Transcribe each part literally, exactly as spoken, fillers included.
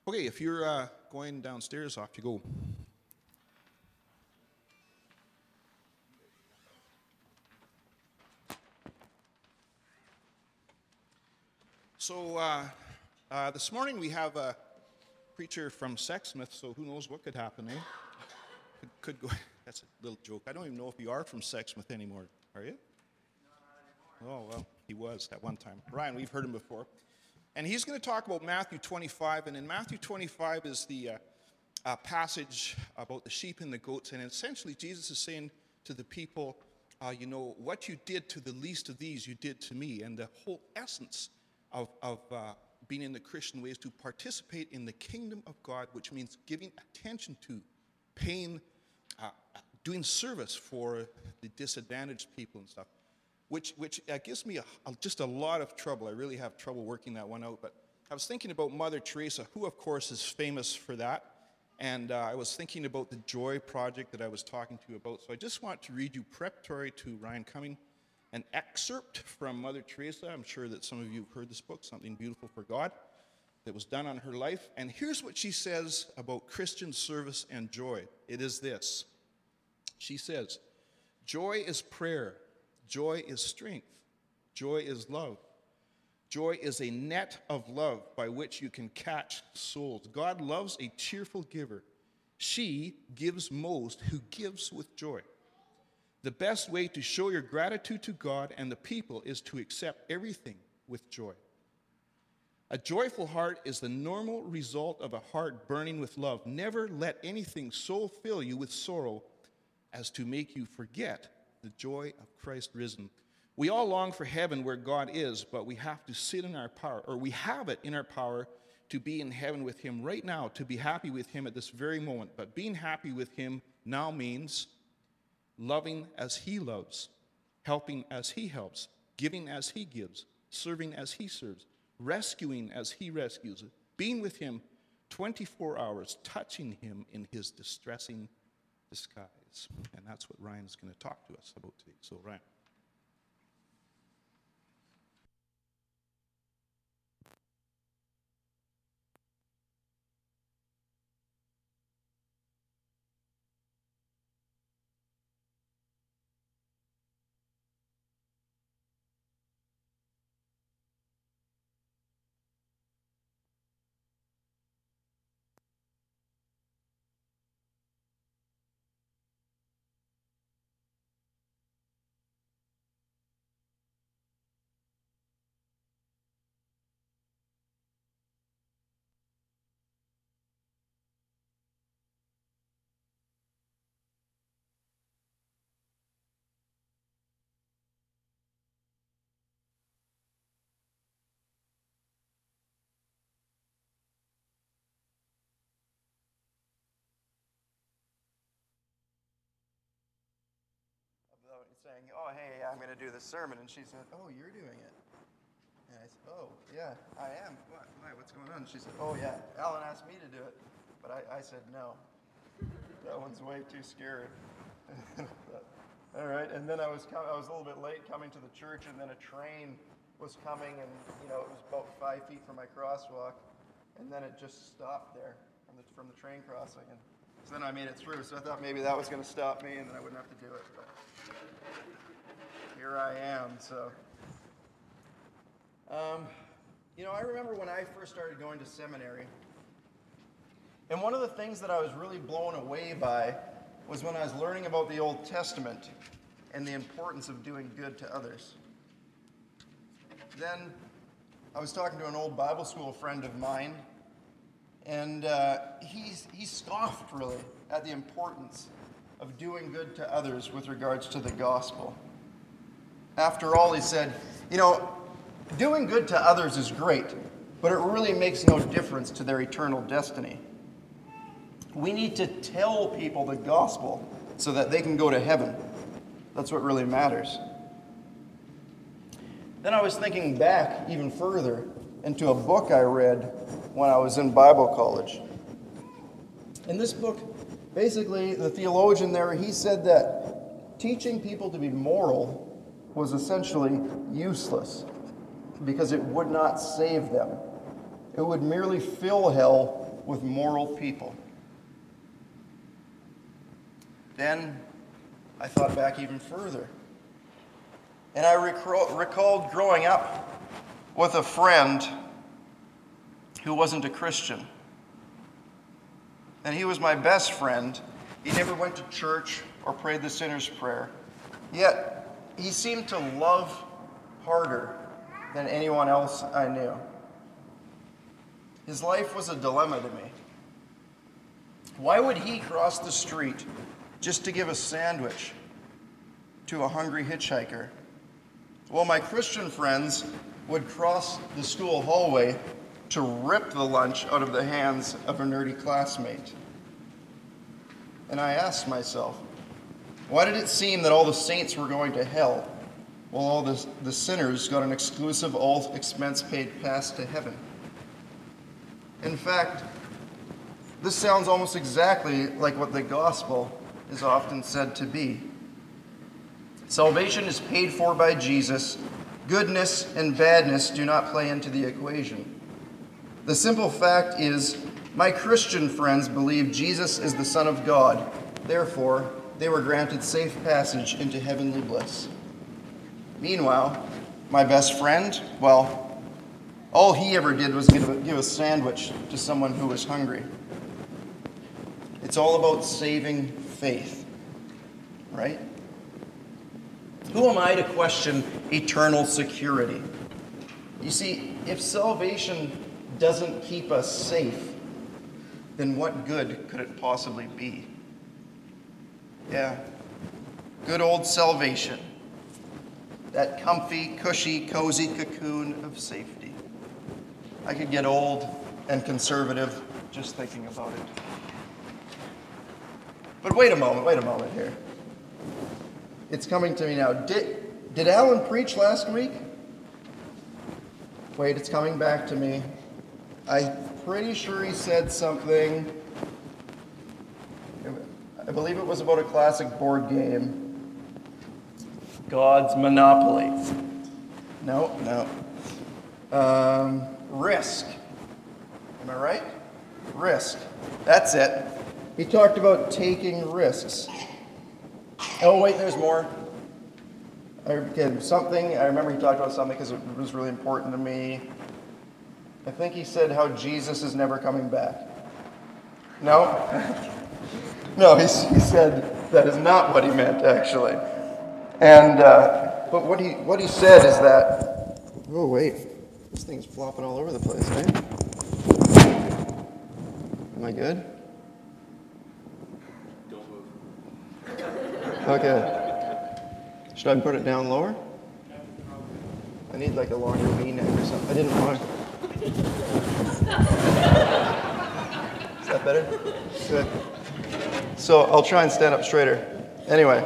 Okay, if you're uh, going downstairs, off you go. So uh, uh, this morning we have a preacher from Sexsmith, so who knows what could happen, eh? Could, could go. That's a little joke. I don't even know if you are from Sexsmith anymore. Are you? No, not anymore. Oh, well, he was at one time. Ryan, we've heard him before. And he's going to talk about Matthew twenty-five, and in Matthew twenty-five is the uh, uh, passage about the sheep and the goats, and essentially Jesus is saying to the people, uh, you know, what you did to the least of these, you did to me, and the whole essence of, of uh, being in the Christian way is to participate in the kingdom of God, which means giving attention to, paying, uh, doing service for the disadvantaged people and stuff. Which which uh, gives me a, a, just a lot of trouble. I really have trouble working that one out. But I was thinking about Mother Teresa, who, of course, is famous for that. And uh, I was thinking about the Joy Project that I was talking to you about. So I just want to read you, preparatory to Ryan coming, an excerpt from Mother Teresa. I'm sure that some of you have heard this book, Something Beautiful for God, that was done on her life. And here's what she says about Christian service and joy. It is this. She says, joy is prayer. Joy is strength. Joy is love. Joy is a net of love by which you can catch souls. God loves a cheerful giver. She gives most who gives with joy. The best way to show your gratitude to God and the people is to accept everything with joy. A joyful heart is the normal result of a heart burning with love. Never let anything so fill you with sorrow as to make you forget the joy of Christ risen. We all long for heaven where God is, but we have to sit in our power, or we have it in our power to be in heaven with him right now, to be happy with him at this very moment. But being happy with him now means loving as he loves, helping as he helps, giving as he gives, serving as he serves, rescuing as he rescues, being with him twenty-four hours, touching him in his distressing disguise. And that's what Ryan's going to talk to us about today. So, Ryan. Saying, oh, hey, I'm going to do this sermon. And she said, oh, you're doing it. And I said, oh, yeah, I am. What? Why? What's going on? She said, oh, yeah, Alan asked me to do it. But I, I said, no. That one's way too scary. All right, and then I was com- I was a little bit late coming to the church, and then a train was coming, and, you know, it was about five feet from my crosswalk. And then it just stopped there from the, from the train crossing. And so then I made it through. So I thought maybe that was going to stop me, and then I wouldn't have to do it. But here I am, so. Um, you know, I remember when I first started going to seminary, and one of the things that I was really blown away by was when I was learning about the Old Testament and the importance of doing good to others. Then I was talking to an old Bible school friend of mine, and uh, he, he scoffed, really, at the importance of doing good to others with regards to the gospel. After all, he said, you know, doing good to others is great, but it really makes no difference to their eternal destiny. We need to tell people the gospel so that they can go to heaven. That's what really matters. Then I was thinking back even further into a book I read when I was in Bible college. In this book, basically, the theologian there, he said that teaching people to be moral was essentially useless because it would not save them. It would merely fill hell with moral people. Then I thought back even further. And I recall, recalled growing up with a friend who wasn't a Christian. And he was my best friend. He never went to church or prayed the sinner's prayer. Yet, he seemed to love harder than anyone else I knew. His life was a dilemma to me. Why would he cross the street just to give a sandwich to a hungry hitchhiker? Well, my Christian friends would cross the school hallway to rip the lunch out of the hands of a nerdy classmate. And I asked myself, why did it seem that all the saints were going to hell while all the, the sinners got an exclusive, all-expense-paid pass to heaven? In fact, this sounds almost exactly like what the gospel is often said to be. Salvation is paid for by Jesus. Goodness and badness do not play into the equation. The simple fact is, my Christian friends believe Jesus is the Son of God. Therefore, they were granted safe passage into heavenly bliss. Meanwhile, my best friend, well, all he ever did was give a, give a sandwich to someone who was hungry. It's all about saving faith, right? Who am I to question eternal security? You see, if salvation doesn't keep us safe, then what good could it possibly be? Yeah, good old salvation. That comfy, cushy, cozy cocoon of safety. I could get old and conservative just thinking about it. But wait a moment, wait a moment here. It's coming to me now. Did, did Alan preach last week? Wait, it's coming back to me. I'm pretty sure he said something. I believe it was about a classic board game. God's Monopoly. No, no. Um, Risk. Am I right? Risk. That's it. He talked about taking risks. Oh, wait, there's more. I, okay, something, I remember he talked about something because it was really important to me. I think he said how Jesus is never coming back. No? No, he, he said that is not what he meant, actually. And, uh, but what he, what he said is that, oh, wait, this thing's flopping all over the place, right? Am I good? Okay. Should I put it down lower? I need like a longer V-neck or something. I didn't want to. Is that better? Good. So I'll try and stand up straighter. Anyway.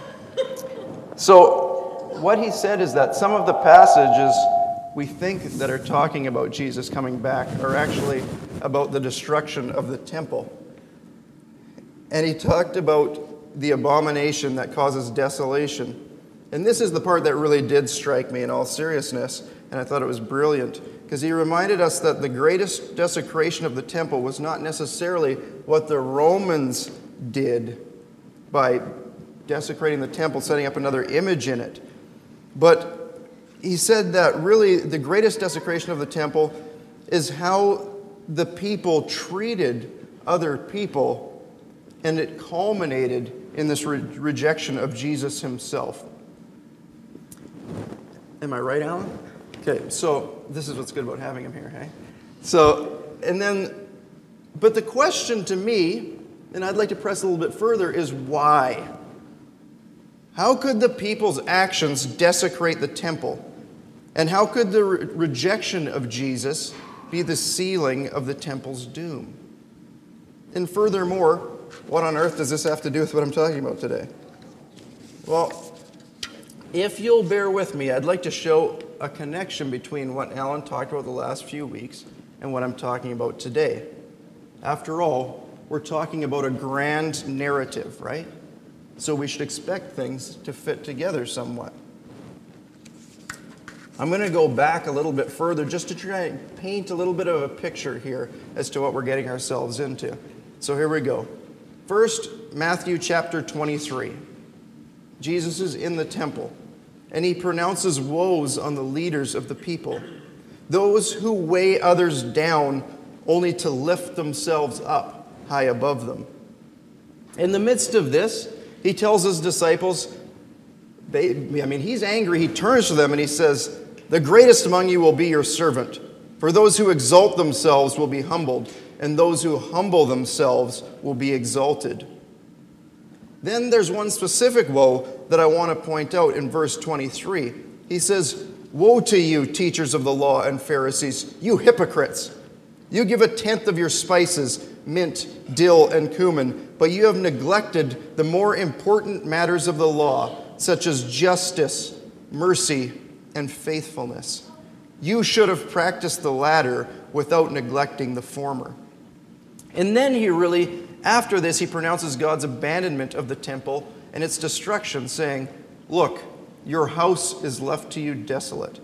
So what he said is that some of the passages we think that are talking about Jesus coming back are actually about the destruction of the temple. And he talked about the abomination that causes desolation. And this is the part that really did strike me in all seriousness, and I thought it was brilliant, because he reminded us that the greatest desecration of the temple was not necessarily what the Romans did by desecrating the temple, setting up another image in it. But he said that really the greatest desecration of the temple is how the people treated other people, and it culminated in this re- rejection of Jesus himself. Am I right, Alan? Okay, so this is what's good about having him here, hey? So, and then, but the question to me, and I'd like to press a little bit further, is why? How could the people's actions desecrate the temple? And how could the re- rejection of Jesus be the sealing of the temple's doom? And furthermore, what on earth does this have to do with what I'm talking about today? Well, if you'll bear with me, I'd like to show a connection between what Alan talked about the last few weeks and what I'm talking about today. After all, we're talking about a grand narrative, right? So we should expect things to fit together somewhat. I'm going to go back a little bit further just to try and paint a little bit of a picture here as to what we're getting ourselves into. So here we go. First, Matthew chapter twenty-three. Jesus is in the temple, and he pronounces woes on the leaders of the people, those who weigh others down only to lift themselves up high above them. In the midst of this, he tells his disciples, they, I mean, he's angry. He turns to them and he says, "The greatest among you will be your servant. For those who exalt themselves will be humbled, and those who humble themselves will be exalted." Then there's one specific woe that I want to point out in verse twenty-three. He says, "Woe to you, teachers of the law and Pharisees, you hypocrites! You give a tenth of your spices, mint, dill, and cumin, but you have neglected the more important matters of the law, such as justice, mercy, and faithfulness. You should have practiced the latter without neglecting the former." And then he really, after this, he pronounces God's abandonment of the temple and its destruction, saying, "Look, your house is left to you desolate."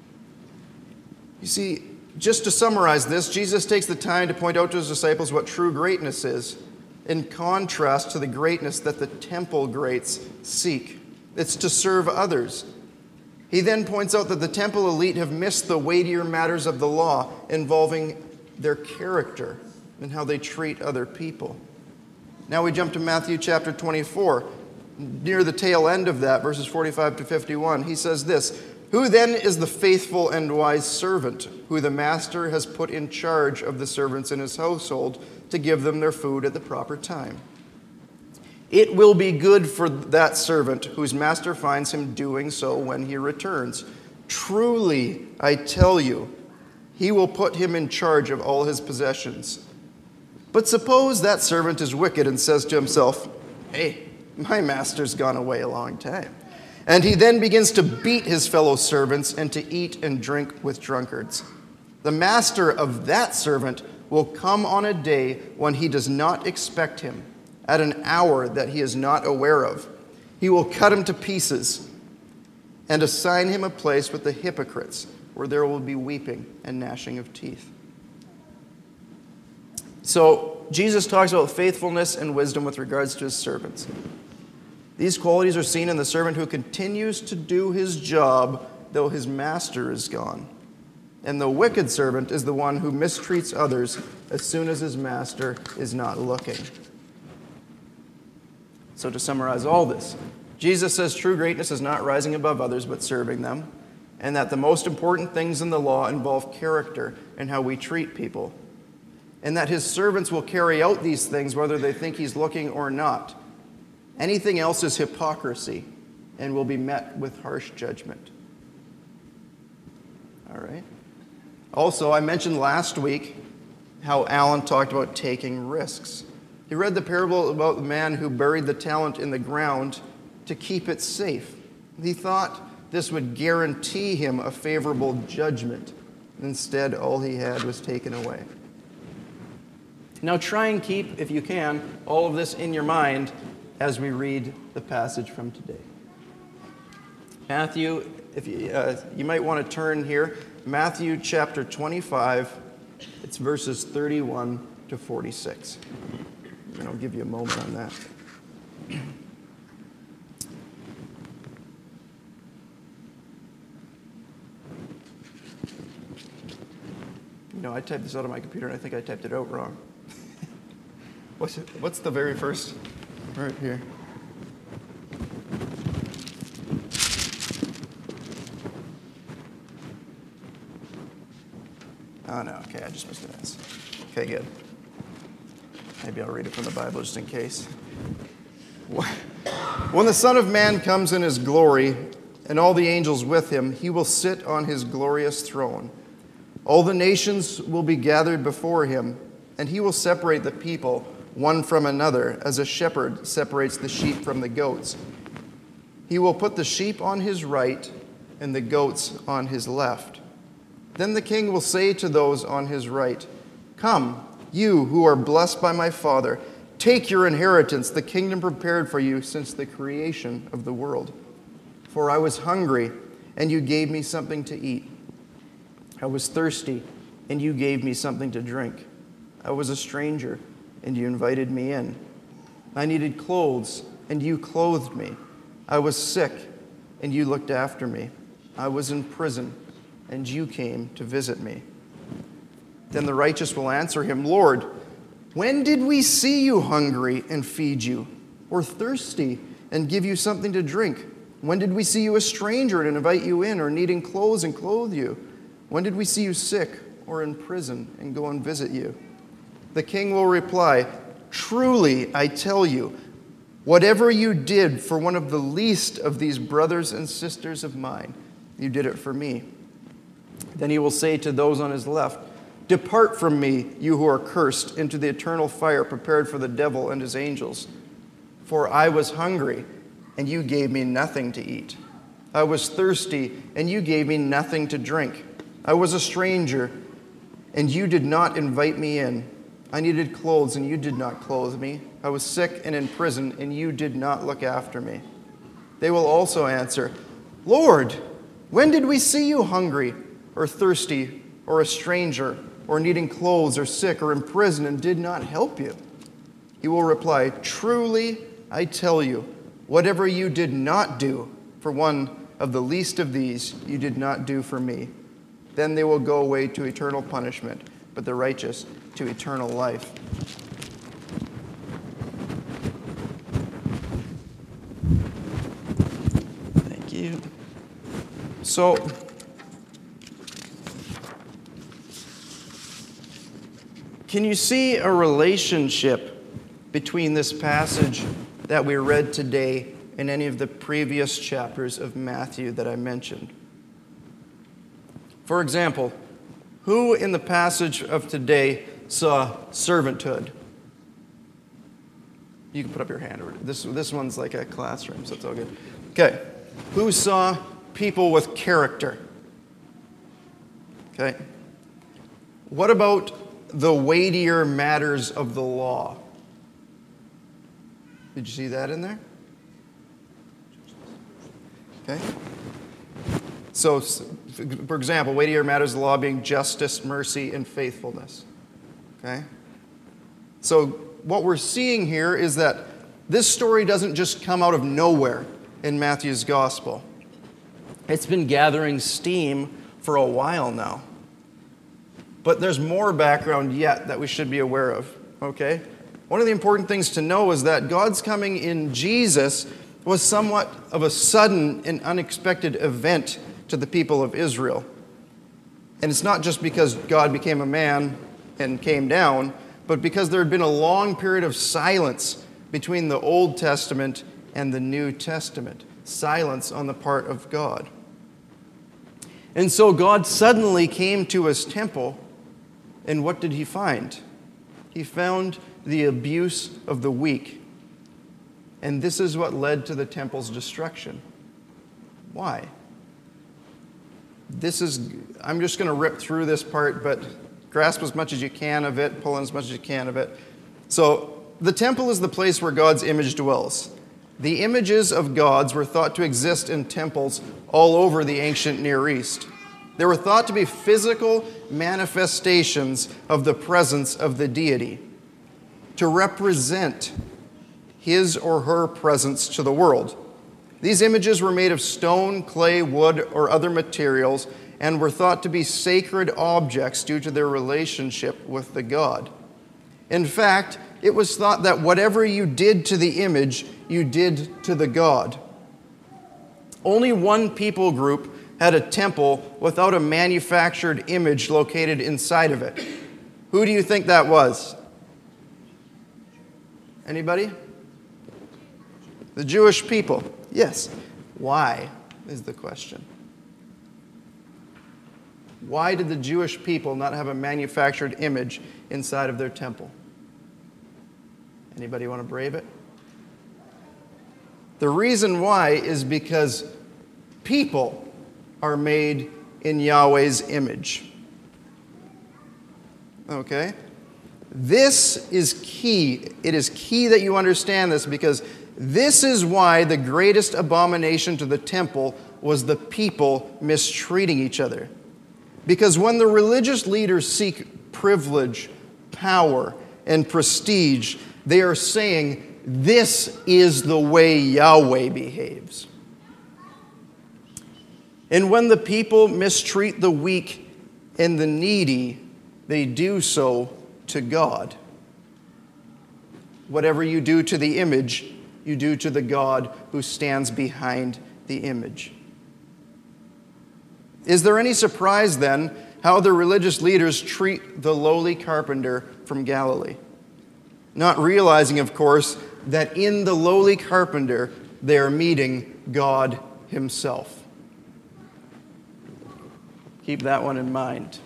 You see, just to summarize this, Jesus takes the time to point out to his disciples what true greatness is, in contrast to the greatness that the temple greats seek. It's to serve others. He then points out that the temple elite have missed the weightier matters of the law involving their character and how they treat other people. Now we jump to Matthew chapter twenty-four. Near the tail end of that, verses forty-five to fifty-one, he says this, "Who then is the faithful and wise servant, who the master has put in charge of the servants in his household to give them their food at the proper time? It will be good for that servant whose master finds him doing so when he returns. Truly, I tell you, he will put him in charge of all his possessions. But suppose that servant is wicked and says to himself, 'Hey, my master's gone away a long time.' And he then begins to beat his fellow servants and to eat and drink with drunkards. The master of that servant will come on a day when he does not expect him, at an hour that he is not aware of. He will cut him to pieces and assign him a place with the hypocrites, where there will be weeping and gnashing of teeth." So Jesus talks about faithfulness and wisdom with regards to his servants. These qualities are seen in the servant who continues to do his job though his master is gone. And the wicked servant is the one who mistreats others as soon as his master is not looking. So to summarize all this, Jesus says true greatness is not rising above others but serving them, and that the most important things in the law involve character and how we treat people, and that his servants will carry out these things whether they think he's looking or not. Anything else is hypocrisy and will be met with harsh judgment. All right. Also, I mentioned last week how Alan talked about taking risks. He read the parable about the man who buried the talent in the ground to keep it safe. He thought this would guarantee him a favorable judgment. Instead, all he had was taken away. Now try and keep, if you can, all of this in your mind as we read the passage from today. Matthew, if you, uh, you might want to turn here, Matthew chapter twenty-five, it's verses thirty-one to forty-six. And I'll give you a moment on that. You know, I typed this out on my computer and I think I typed it out wrong. What's it, what's the very first? Right here. Oh, no. Okay, I just missed an S. Okay, good. Maybe I'll read it from the Bible just in case. When the Son of Man comes in his glory and all the angels with him, he will sit on his glorious throne. All the nations will be gathered before him, and he will separate the people one from another, as a shepherd separates the sheep from the goats. He will put the sheep on his right and the goats on his left. Then the king will say to those on his right, "Come, you who are blessed by my Father, take your inheritance, the kingdom prepared for you since the creation of the world. For I was hungry, and you gave me something to eat. I was thirsty, and you gave me something to drink. I was a stranger, and you invited me in. I needed clothes, and you clothed me. I was sick, and you looked after me. I was in prison, and you came to visit me. Then the righteous will answer him, Lord, when did we see you hungry and feed you, or thirsty and give you something to drink? When did we see you a stranger and invite you in, or needing clothes and clothe you? When did we see you sick or in prison and go and visit you? The king will reply, truly, I tell you, whatever you did for one of the least of these brothers and sisters of mine, you did it for me. Then he will say to those on his left, depart from me, you who are cursed, into the eternal fire prepared for the devil and his angels. For I was hungry, and you gave me nothing to eat. I was thirsty, and you gave me nothing to drink. I was a stranger, and you did not invite me in. I needed clothes, and you did not clothe me. I was sick and in prison, and you did not look after me. They will also answer, Lord, when did we see you hungry or thirsty or a stranger or needing clothes or sick or in prison and did not help you? He will reply, truly, I tell you, whatever you did not do for one of the least of these, you did not do for me. Then they will go away to eternal punishment, but the righteous to eternal life. Thank you. So, can you see a relationship between this passage that we read today and any of the previous chapters of Matthew that I mentioned? For example, who in the passage of today saw servanthood? You can put up your hand. This, this one's like a classroom, so it's all good. Okay. Who saw people with character? Okay. What about the weightier matters of the law? Did you see that in there? Okay. So, for example, weightier matters of the law being justice, mercy, and faithfulness. Okay? So, what we're seeing here is that this story doesn't just come out of nowhere in Matthew's gospel. It's been gathering steam for a while now. But there's more background yet that we should be aware of. Okay? One of the important things to know is that God's coming in Jesus was somewhat of a sudden and unexpected event to the people of Israel. And it's not just because God became a man and came down, but because there had been a long period of silence between the Old Testament and the New Testament. Silence on the part of God. And so God suddenly came to his temple, and what did he find? He found the abuse of the weak. And this is what led to the temple's destruction. Why? This is, I'm just going to rip through this part, but grasp as much as you can of it, pull in as much as you can of it. So, the temple is the place where God's image dwells. The images of gods were thought to exist in temples all over the ancient Near East. They were thought to be physical manifestations of the presence of the deity, to represent his or her presence to the world. These images were made of stone, clay, wood, or other materials, and were thought to be sacred objects due to their relationship with the god. In fact, it was thought that whatever you did to the image, you did to the god. Only one people group had a temple without a manufactured image located inside of it. Who do you think that was? Anybody? The Jewish people. Yes. Why is the question. Why did the Jewish people not have a manufactured image inside of their temple? Anybody want to brave it? The reason why is because people are made in Yahweh's image. Okay? This is key. It is key that you understand this because this is why the greatest abomination to the temple was the people mistreating each other. Because when the religious leaders seek privilege, power, and prestige, they are saying, this is the way Yahweh behaves. And when the people mistreat the weak and the needy, they do so to God. Whatever you do to the image, you do to the God who stands behind the image. Is there any surprise then how the religious leaders treat the lowly carpenter from Galilee? Not realizing, of course, that in the lowly carpenter they are meeting God himself. Keep that one in mind.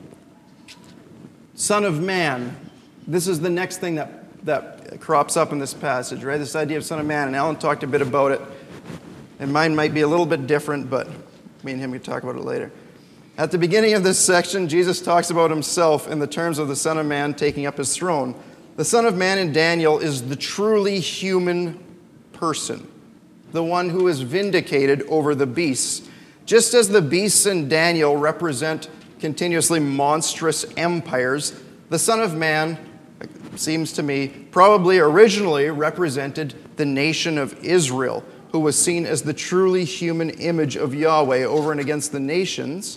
Son of man. This is the next thing that, that crops up in this passage, right? This idea of Son of Man. And Alan talked a bit about it. And mine might be a little bit different, but me and him can talk about it later. At the beginning of this section, Jesus talks about himself in the terms of the Son of Man taking up his throne. The Son of Man in Daniel is the truly human person, the one who is vindicated over the beasts. Just as the beasts in Daniel represent continuously monstrous empires, the Son of Man, it seems to me, probably originally represented the nation of Israel, who was seen as the truly human image of Yahweh over and against the nations,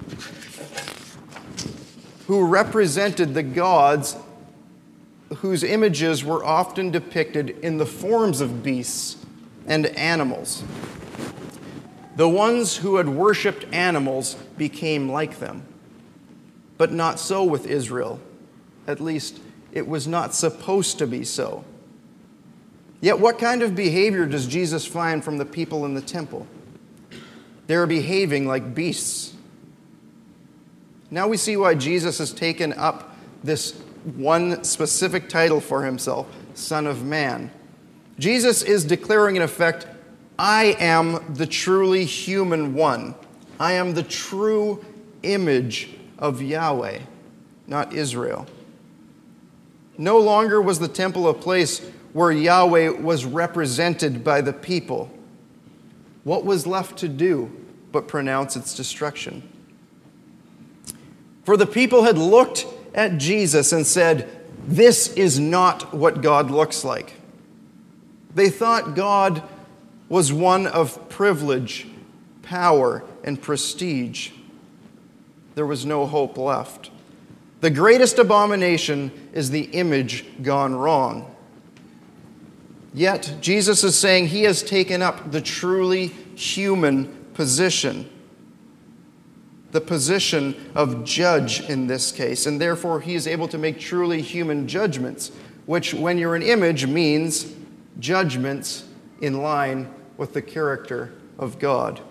who represented the gods whose images were often depicted in the forms of beasts and animals. The ones who had worshipped animals became like them. But not so with Israel. At least, it was not supposed to be so. Yet what kind of behavior does Jesus find from the people in the temple? They are behaving like beasts. Now we see why Jesus has taken up this one specific title for himself, Son of Man. Jesus is declaring in effect, I am the truly human one. I am the true image of Yahweh, not Israel. No longer was the temple a place where Yahweh was represented by the people. What was left to do but pronounce its destruction? For the people had looked at Jesus and said, this is not what God looks like. They thought God was one of privilege, power, and prestige. There was no hope left. The greatest abomination is the image gone wrong. Yet, Jesus is saying he has taken up the truly human position, the position of judge in this case, and therefore he is able to make truly human judgments, which, when you're an image, means judgments in line with the character of God.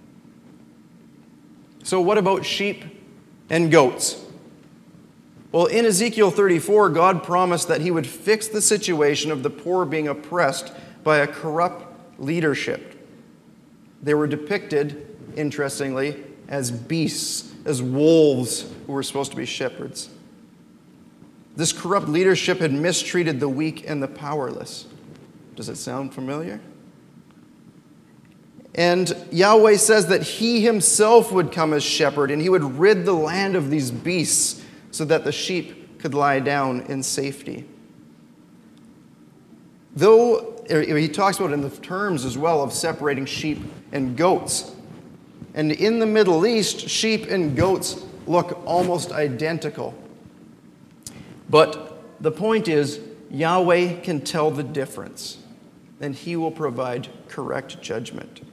So what about sheep and goats? Well, in Ezekiel thirty-four, God promised that he would fix the situation of the poor being oppressed by a corrupt leadership. They were depicted, interestingly, as beasts, as wolves who were supposed to be shepherds. This corrupt leadership had mistreated the weak and the powerless. Does it sound familiar? And Yahweh says that he himself would come as shepherd and he would rid the land of these beasts so that the sheep could lie down in safety. Though he talks about it in the terms as well of separating sheep and goats. And in the Middle East, sheep and goats look almost identical. But the point is, Yahweh can tell the difference, and he will provide correct judgment.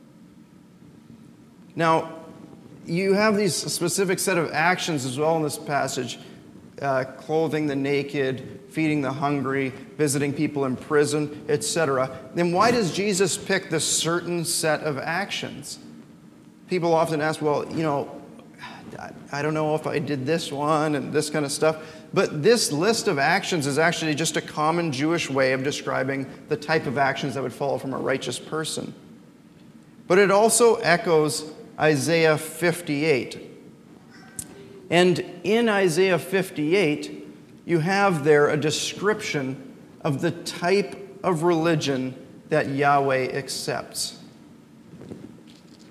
Now, you have these specific set of actions as well in this passage, uh, clothing the naked, feeding the hungry, visiting people in prison, et cetera. Then why does Jesus pick this certain set of actions? People often ask, well, you know, I don't know if I did this one and this kind of stuff. But this list of actions is actually just a common Jewish way of describing the type of actions that would follow from a righteous person. But it also echoes Isaiah fifty-eight. And in Isaiah fifty-eight, you have there a description of the type of religion that Yahweh accepts.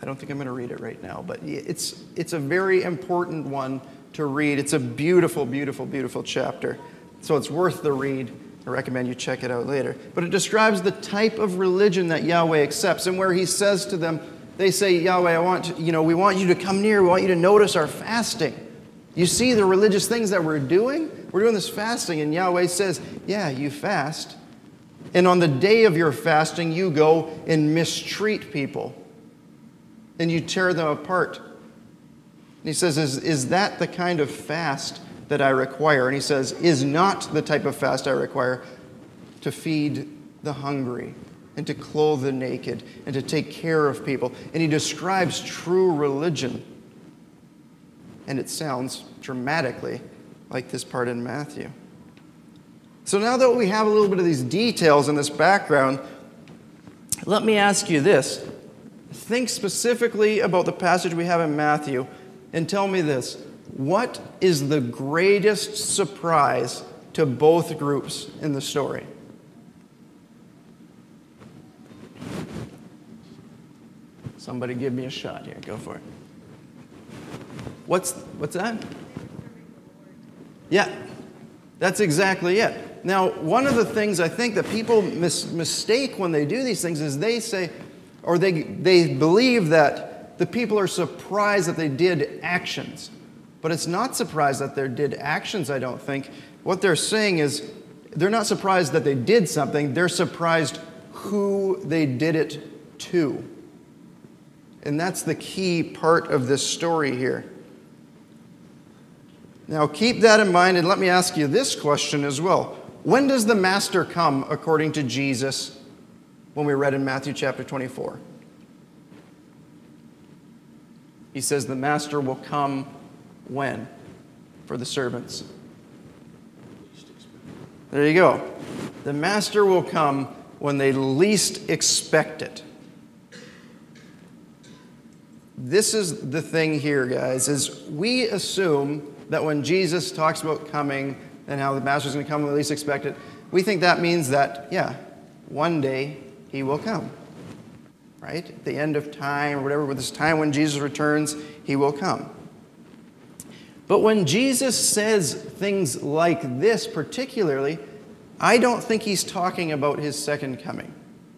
I don't think I'm going to read it right now, but it's, it's a very important one to read. It's a beautiful, beautiful, beautiful chapter. So it's worth the read. I recommend you check it out later. But it describes the type of religion that Yahweh accepts, and where he says to them, they say, Yahweh, I want to, you know, we want you to come near. We want you to notice our fasting. You see the religious things that we're doing? We're doing this fasting, and Yahweh says, yeah, you fast. And on the day of your fasting, you go and mistreat people, and you tear them apart. And he says, is, is that the kind of fast that I require? And he says, is not the type of fast I require to feed the hungry and to clothe the naked and to take care of people. And he describes true religion. And it sounds dramatically like this part in Matthew. So now that we have a little bit of these details in this background, let me ask you this. Think specifically about the passage we have in Matthew and tell me this. What is the greatest surprise to both groups in the story? Somebody give me a shot here. Go for it. What's, what's that? Yeah, that's exactly it. Now, one of the things I think that people mis- mistake when they do these things is they say, or they, they believe that the people are surprised that they did actions. But it's not surprised that they did actions, I don't think. What they're saying is they're not surprised that they did something. They're surprised who they did it to. And that's the key part of this story here. Now, keep that in mind, and let me ask you this question as well. When does the Master come, according to Jesus, when we read in Matthew chapter twenty-four? He says the Master will come when? For the servants. There you go. The Master will come when they least expect it. This is the thing here, guys, is we assume that when Jesus talks about coming and how the Master's going to come when we least expect it, we think that means that, yeah, one day he will come, right? At the end of time or whatever, with this time when Jesus returns, he will come. But when Jesus says things like this particularly, I don't think he's talking about his second coming.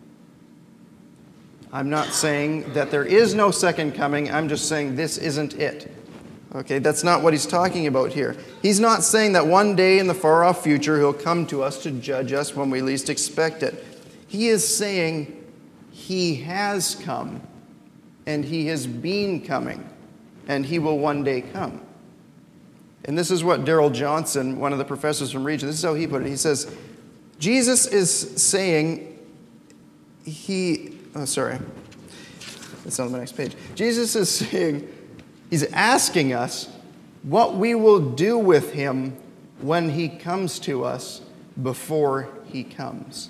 I'm not saying that there is no second coming. I'm just saying this isn't it. Okay, that's not what he's talking about here. He's not saying that one day in the far-off future he'll come to us to judge us when we least expect it. He is saying he has come, and he has been coming, and he will one day come. And this is what Darrell Johnson, one of the professors from Regent, this is how he put it. He says, Jesus is saying he, oh, sorry. That's on the next page. Jesus is saying, he's asking us what we will do with him when he comes to us before he comes.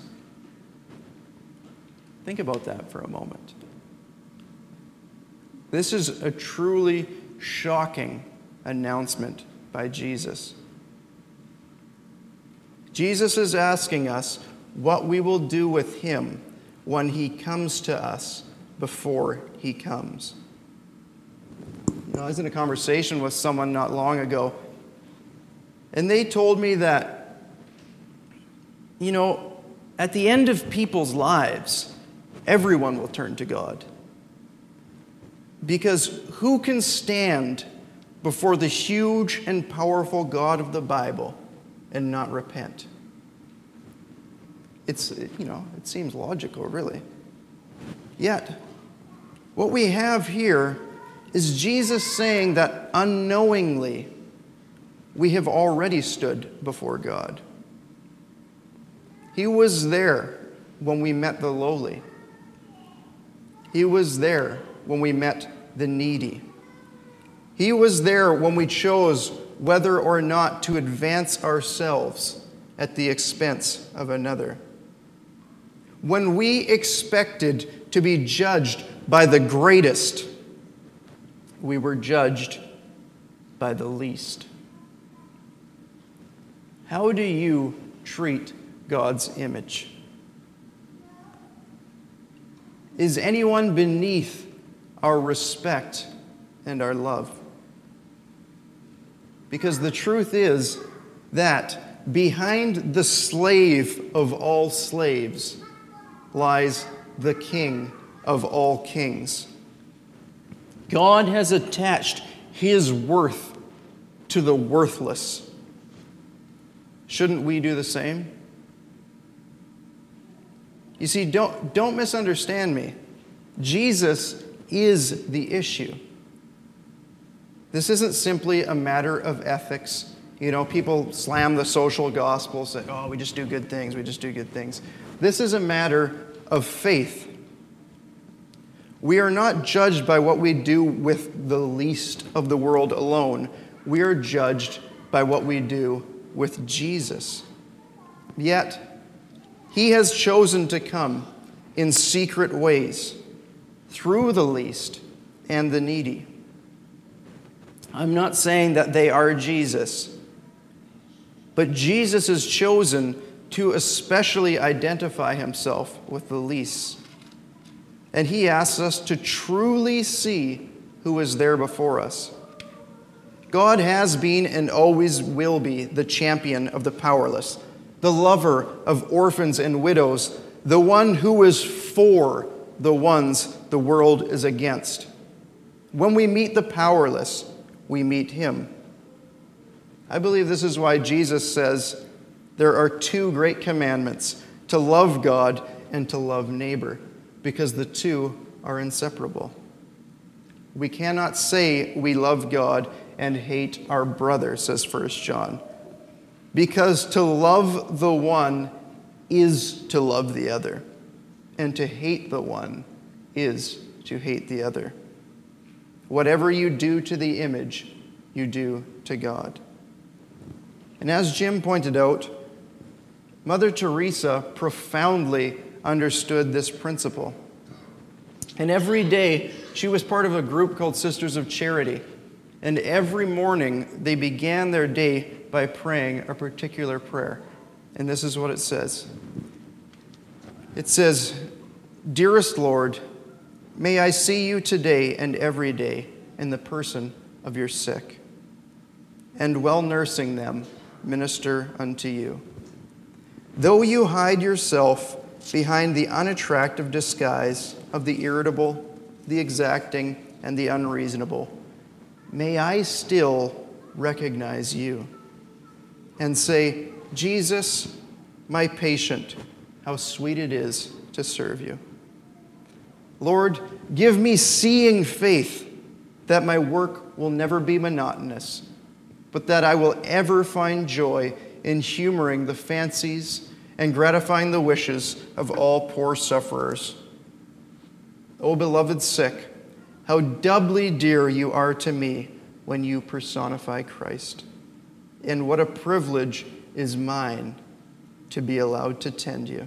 Think about that for a moment. This is a truly shocking announcement by Jesus. Jesus is asking us what we will do with him when he comes to us before he comes. You know, I was in a conversation with someone not long ago, and they told me that, you know, at the end of people's lives, everyone will turn to God. Because who can stand before the huge and powerful God of the Bible and not repent? It's, you know, it seems logical, really. Yet, what we have here is Jesus saying that unknowingly we have already stood before God. He was there when we met the lowly. He was there when we met the needy. He was there when we chose whether or not to advance ourselves at the expense of another. When we expected to be judged by the greatest, we were judged by the least. How do you treat God's image? Is anyone beneath our respect, and our love. Because the truth is that behind the slave of all slaves lies the King of all kings. God has attached his worth to the worthless. Shouldn't we do the same? You see, don't, don't misunderstand me. Jesus is the issue. This isn't simply a matter of ethics. You know, people slam the social gospel, say, oh, we just do good things, we just do good things. This is a matter of faith. We are not judged by what we do with the least of the world alone. We are judged by what we do with Jesus. Yet, he has chosen to come in secret ways through the least and the needy. I'm not saying that they are Jesus, but Jesus has chosen to especially identify himself with the least. And he asks us to truly see who is there before us. God has been and always will be the champion of the powerless, the lover of orphans and widows, the one who is for the ones the world is against. When we meet the powerless, we meet him. I believe this is why Jesus says there are two great commandments, to love God and to love neighbor, because the two are inseparable. We cannot say we love God and hate our brother, says First John, because to love the one is to love the other, and to hate the one is to hate the other. Whatever you do to the image, you do to God. And as Jim pointed out, Mother Teresa profoundly understood this principle. And every day, she was part of a group called Sisters of Charity. And every morning, they began their day by praying a particular prayer. And this is what it says. It says, "Dearest Lord, may I see you today and every day in the person of your sick, and while nursing them, minister unto you. Though you hide yourself behind the unattractive disguise of the irritable, the exacting, and the unreasonable, may I still recognize you and say, Jesus, my patient, how sweet it is to serve you. Lord, give me seeing faith that my work will never be monotonous, but that I will ever find joy in humoring the fancies and gratifying the wishes of all poor sufferers. O beloved sick, how doubly dear you are to me when you personify Christ. And what a privilege is mine to be allowed to tend you."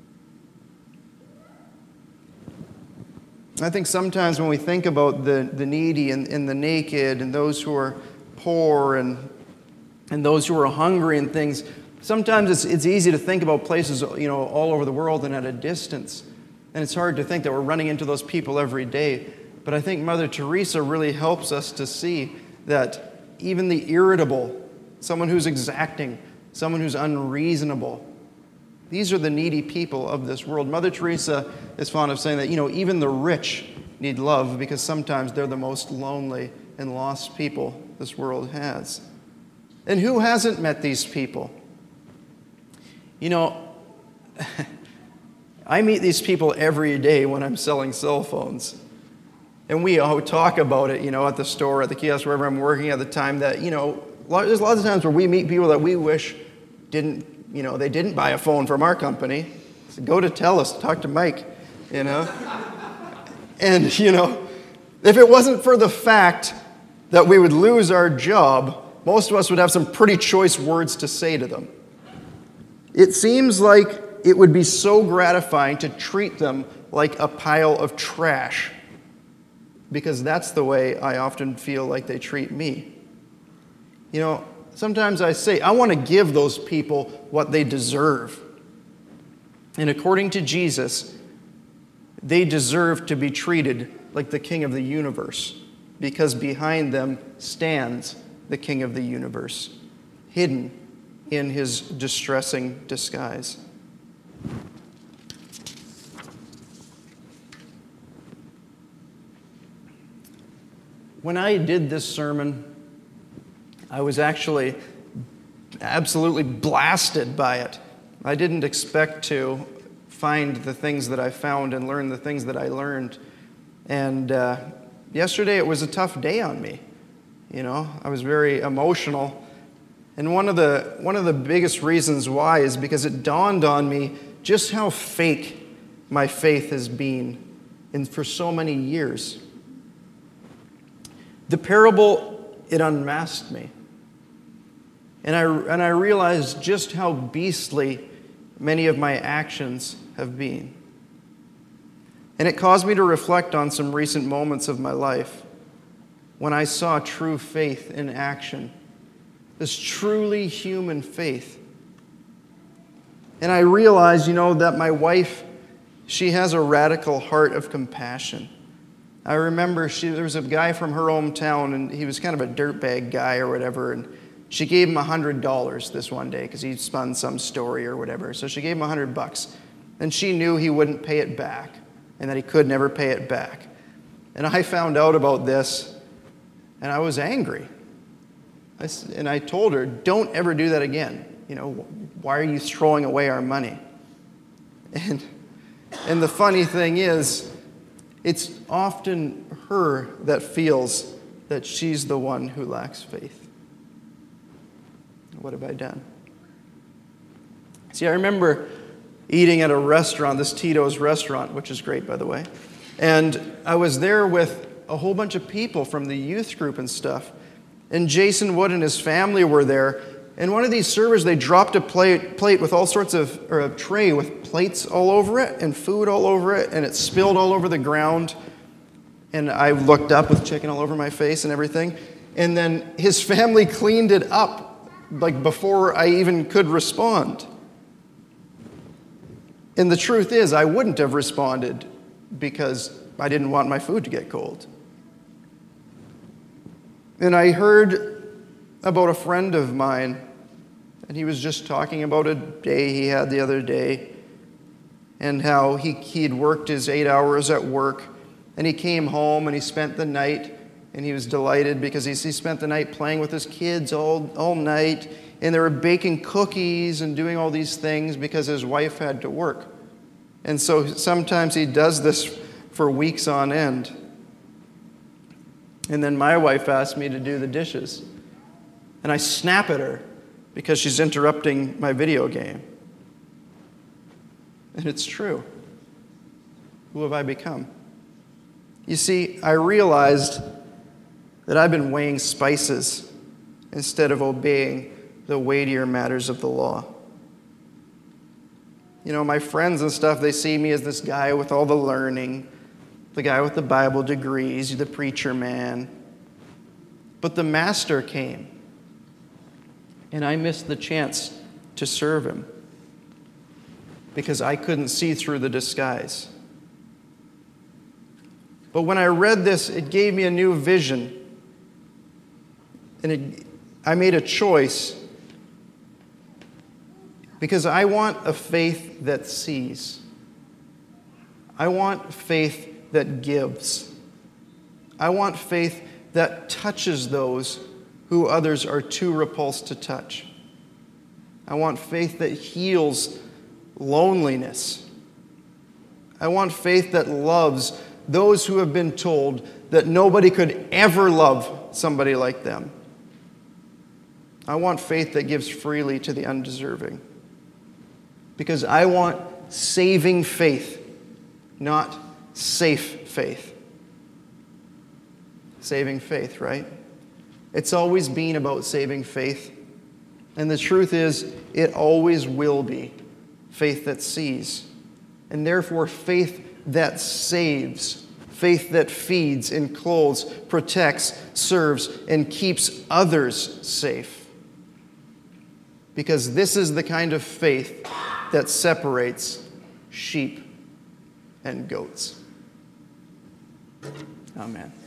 I think sometimes when we think about the, the needy and, and the naked and those who are poor and, and those who are hungry and things, sometimes it's, it's easy to think about places, you know, all over the world and at a distance. And it's hard to think that we're running into those people every day. But I think Mother Teresa really helps us to see that even the irritable, someone who's exacting, someone who's unreasonable, these are the needy people of this world. Mother Teresa is fond of saying that, you know, even the rich need love because sometimes they're the most lonely and lost people this world has. And who hasn't met these people? You know, I meet these people every day when I'm selling cell phones. And we all talk about it, you know, at the store, at the kiosk, wherever I'm working at the time that, you know, there's lots of times where we meet people that we wish didn't, you know, they didn't buy a phone from our company. So go to TELUS, talk to Mike, you know. And, you know, if it wasn't for the fact that we would lose our job, most of us would have some pretty choice words to say to them. It seems like it would be so gratifying to treat them like a pile of trash, because that's the way I often feel like they treat me. You know, sometimes I say, I want to give those people what they deserve. And according to Jesus, they deserve to be treated like the King of the universe, because behind them stands the King of the universe, hidden in his distressing disguise. When I did this sermon, I was actually absolutely blasted by it. I didn't expect to find the things that I found and learn the things that I learned. And uh, yesterday it was a tough day on me. You know, I was very emotional. And one of the one of the biggest reasons why is because it dawned on me just how fake my faith has been and for so many years. The parable, it unmasked me. And I, and I realized just how beastly many of my actions have been. And it caused me to reflect on some recent moments of my life when I saw true faith in action, this truly human faith. And I realized, you know, that my wife, she has a radical heart of compassion. I remember she, there was a guy from her hometown, and he was kind of a dirtbag guy or whatever, and she gave him one hundred dollars this one day because he spun some story or whatever. So she gave him one hundred bucks. And she knew he wouldn't pay it back and that he could never pay it back. And I found out about this, and I was angry. I, and I told her, don't ever do that again. You know, why are you throwing away our money? And, and the funny thing is, it's often her that feels that she's the one who lacks faith. What have I done? See, I remember eating at a restaurant, this Tito's restaurant, which is great, by the way. And I was there with a whole bunch of people from the youth group and stuff. And Jason Wood and his family were there. And one of these servers, they dropped a plate, plate with all sorts of, or a tray with plates all over it and food all over it. And it spilled all over the ground. And I looked up with chicken all over my face and everything. And then his family cleaned it up, like before I even could respond. And the truth is, I wouldn't have responded because I didn't want my food to get cold. And I heard about a friend of mine, and he was just talking about a day he had the other day, and how he, he'd worked his eight hours at work, and he came home and he spent the night. And he was delighted because he, he spent the night playing with his kids all, all night. And they were baking cookies and doing all these things because his wife had to work. And so sometimes he does this for weeks on end. And then my wife asked me to do the dishes. And I snap at her because she's interrupting my video game. And it's true. Who have I become? You see, I realized that I've been weighing spices instead of obeying the weightier matters of the law. You know, my friends and stuff, they see me as this guy with all the learning, the guy with the Bible degrees, the preacher man. But the master came, and I missed the chance to serve him because I couldn't see through the disguise. But when I read this, it gave me a new vision. And it, I made a choice because I want a faith that sees. I want faith that gives. I want faith that touches those who others are too repulsed to touch. I want faith that heals loneliness. I want faith that loves those who have been told that nobody could ever love somebody like them. I want faith that gives freely to the undeserving. Because I want saving faith, not safe faith. Saving faith, right? It's always been about saving faith. And the truth is, it always will be faith that sees. And therefore, faith that saves. Faith that feeds and clothes, protects, serves, and keeps others safe. Because this is the kind of faith that separates sheep and goats. Amen.